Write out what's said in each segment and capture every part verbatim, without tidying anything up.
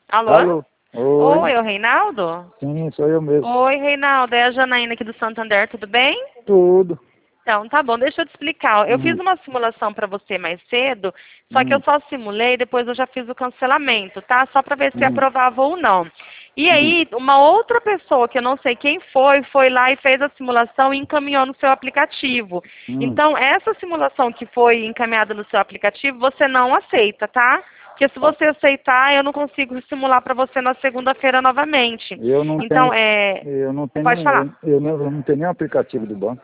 Alô? Alô? Oi. Oi, é o Reinaldo? Sim, sou eu mesmo. Oi, Reinaldo, é a Janaína aqui do Santander, tudo bem? Tudo. Então, tá bom, deixa eu te explicar. Eu Hum. fiz uma simulação para você mais cedo, só que eu Hum. só simulei, depois eu já fiz o cancelamento, tá? Só para ver se Hum. aprovava ou não. E Hum. aí, uma outra pessoa, que eu não sei quem foi, foi lá e fez a simulação e encaminhou no seu aplicativo. Hum. Então, essa simulação que foi encaminhada no seu aplicativo, você não aceita, tá? Porque se você aceitar, eu não consigo simular para você na segunda-feira novamente. Eu não Então, tenho. é... Eu não tenho. Pode falar. Eu, eu não, eu não tenho nenhum aplicativo do banco.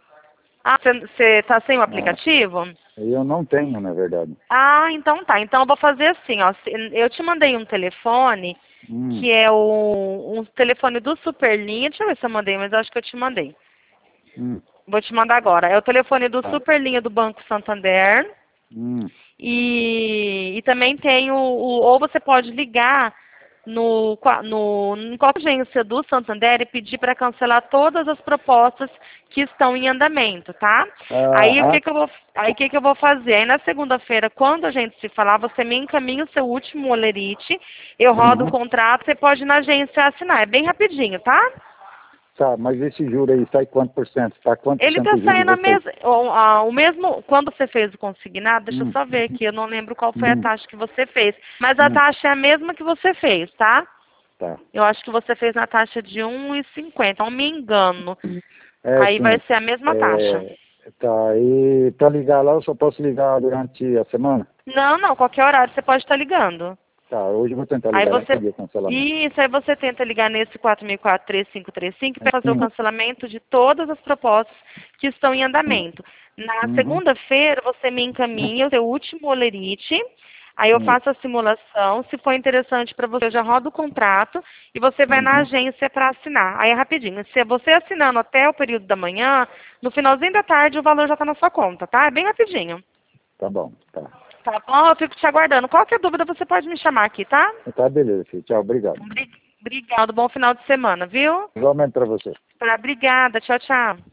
Ah, você está sem o Ah, aplicativo? eu não tenho, na verdade. Ah, então tá. Então eu vou fazer assim, ó. Se- Eu te mandei um telefone, Hum. que é o, um telefone do Superlinha. Deixa eu ver se eu mandei, mas eu acho que eu te mandei. Hum. Vou te mandar agora. É o telefone do Tá. Superlinha do Banco Santander. Hum. E, e também tem o, o- ou você pode ligar no, qua- no, em qualquer agência do Santander e pedir para cancelar todas as propostas que estão em andamento, tá? Aí o Ah, que ah, que eu vou, aí o que que eu vou fazer? Aí na segunda-feira, quando a gente se falar, você me encaminha o seu último olerite, eu rodo o uhum. contrato, você pode ir na agência assinar. É bem rapidinho, tá? Tá, mas esse juro aí sai quanto por cento? Tá quanto por Ele cento está o juro de saindo a vocês? mes... o, a- o mesmo, quando você fez o consignado, deixa eu Hum. só ver aqui, eu não lembro qual foi a Hum. taxa que você fez. Mas a Hum. taxa é a mesma que você fez, tá? Tá. Eu acho que você fez na taxa de um e cinquenta, não me engano. É, Aí vai sim. ser a mesma taxa. É, tá, e pra ligar lá eu só posso ligar durante a semana? Não, não, qualquer horário você pode estar ligando. Tá, hoje eu vou tentar Aí ligar lá e você. pedir o cancelamento. Isso, aí você tenta ligar nesse quatro mil e quatro, três cinco três cinco para fazer o Sim. cancelamento de todas as propostas que estão em andamento. Na Uhum. segunda-feira, você me encaminha o seu último olerite, aí eu Sim. faço a simulação. Se for interessante para você, eu já rodo o contrato e você vai na Uhum. agência para assinar. Aí é rapidinho. Se você assinando até o período da manhã, no finalzinho da tarde o valor já está na sua conta, tá? É bem rapidinho. Tá bom, tá. Tá bom? Eu fico te aguardando. Qualquer dúvida você pode me chamar aqui, tá? Tá, beleza, filho. Tchau, obrigado. Obri- Obrigado. Bom final de semana, viu? Igualmente pra você. Tá, obrigada. Tchau, tchau.